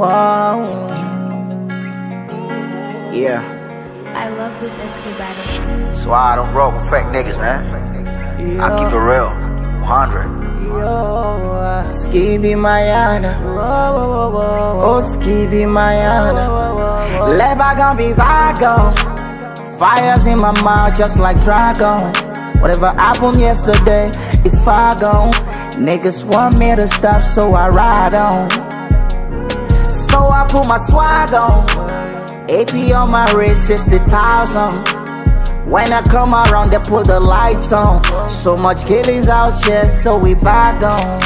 Wow. Yeah. I love this SK battle. So I don't roll with fake niggas, man. I keep it real, 100. Skibi Mayana. Oh, Skibi Mayana. Let bygone be bygone. Fires in my mouth just like dragon. Whatever happened yesterday is far gone. Niggas want me to stop, so I ride on. So I put my swag on. AP on my wrist, 60,000. When I come around, they put the lights on. So much killings out here, so we back on.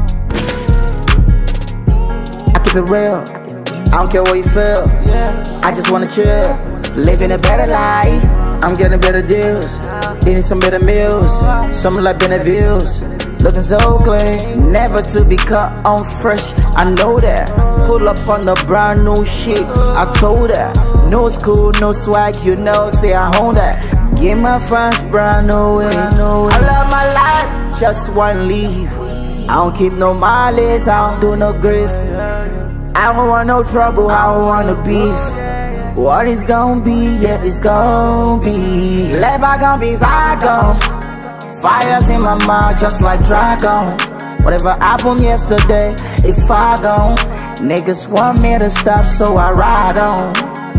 I keep it real, I don't care what you feel. I just wanna chill, living a better life. I'm getting better deals, eating some better meals, something like better views. Looking so clean, never to be cut on fresh, I know that. Pull up on the brand new shit, I told that. No school, no swag, you know, say I own that. Give my friends brand new way. I love my life, just one leave. I don't keep no mileage, I don't do no grief. I don't want no trouble, I don't want no beef. What it's gonna be, yeah, it's gonna be. Let bygone be bygone. Fires in my mouth just like dragon. Whatever happened yesterday is far gone. Niggas want me to stop, so I ride on.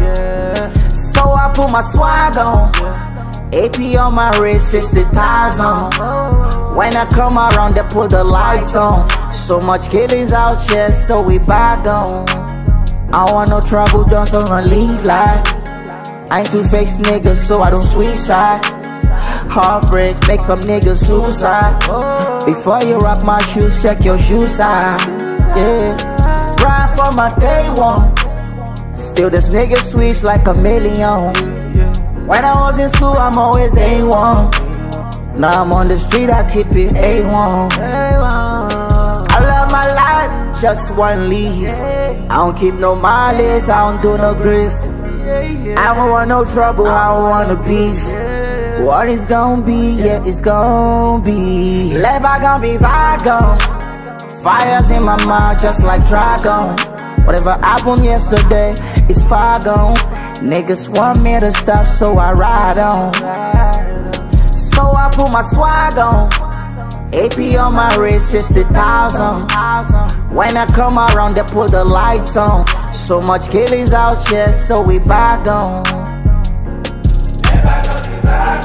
So I put my swag on. AP on my wrist, 60,000. When I come around, they put the lights on. So much killings out here, so we back on. I don't want no trouble, just wanna leave life. I ain't too fake niggas, so I don't suicide. Heartbreak, make some niggas suicide. Before you rock my shoes, check your shoe size. Yeah, ride for my day one. Still this nigga switch like a million. When I was in school, I'm always A1. Now I'm on the street, I keep it A1. I love my life, just one leave. I don't keep no mileage, I don't do no grief. I don't want no trouble, I don't want no beef. What it's gonna be, yeah, it's gonna be. Let bygone be bygone. Fires in my mouth just like dragon. Whatever happened yesterday is far gone. Niggas want me to stop, so I ride on. So I put my swag on. AP on my wrist, 60,000. When I come around, they put the lights on. So much killings out here, so we back on.